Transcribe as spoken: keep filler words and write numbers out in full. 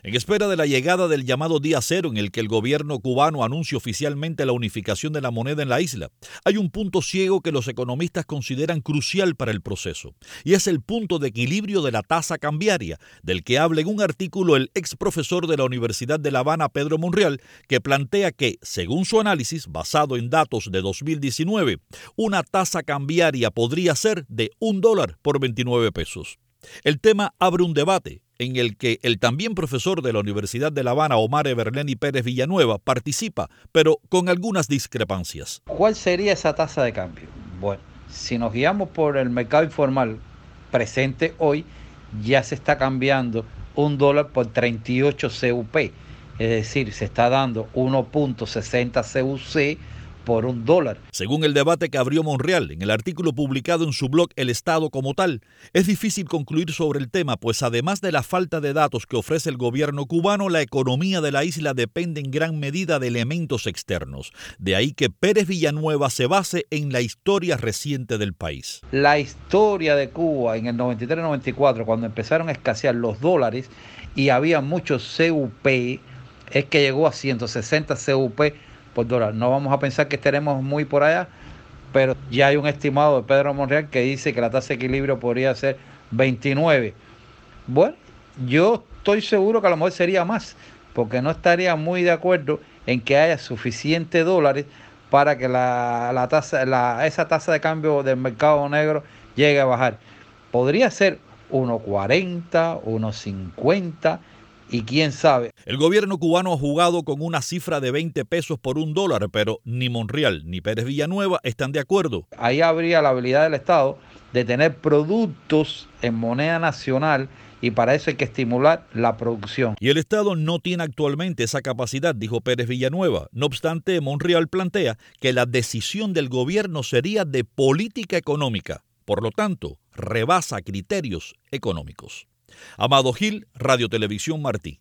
En espera de la llegada del llamado día cero en el que el gobierno cubano anuncia oficialmente la unificación de la moneda en la isla, hay un punto ciego que los economistas consideran crucial para el proceso, y es el punto de equilibrio de la tasa cambiaria, del que habla en un artículo el ex profesor de la Universidad de La Habana, Pedro Monreal, que plantea que, según su análisis, basado en datos de dos mil diecinueve, una tasa cambiaria podría ser de un dólar por veintinueve pesos. El tema abre un debate en el que el también profesor de la Universidad de La Habana, Omar Everleni Pérez Villanueva, participa, pero con algunas discrepancias. ¿Cuál sería esa tasa de cambio? Bueno, si nos guiamos por el mercado informal presente hoy, ya se está cambiando un dólar por treinta y ocho C U P, es decir, se está dando uno punto sesenta C U C por un dólar. Según el debate que abrió Monreal en el artículo publicado en su blog El Estado como tal, es difícil concluir sobre el tema, pues además de la falta de datos que ofrece el gobierno cubano, la economía de la isla depende en gran medida de elementos externos. De ahí que Pérez Villanueva se base en la historia reciente del país. La historia de Cuba en el noventa y tres noventa y cuatro, cuando empezaron a escasear los dólares y había muchos C U P, es que llegó a ciento sesenta C U P por dólar. No vamos a pensar que estaremos muy por allá, pero ya hay un estimado de Pedro Monreal que dice que la tasa de equilibrio podría ser veintinueve. Bueno, yo estoy seguro que a lo mejor sería más, porque no estaría muy de acuerdo en que haya suficientes dólares para que la, la tasa, la, esa tasa de cambio del mercado negro llegue a bajar. Podría ser uno cuarenta, uno cincuenta, y quién sabe. El gobierno cubano ha jugado con una cifra de veinte pesos por un dólar, pero ni Monreal ni Pérez Villanueva están de acuerdo. Ahí habría la habilidad del Estado de tener productos en moneda nacional, y para eso hay que estimular la producción. Y el Estado no tiene actualmente esa capacidad, dijo Pérez Villanueva. No obstante, Monreal plantea que la decisión del gobierno sería de política económica. Por lo tanto, rebasa criterios económicos. Amado Gil, Radio Televisión Martí.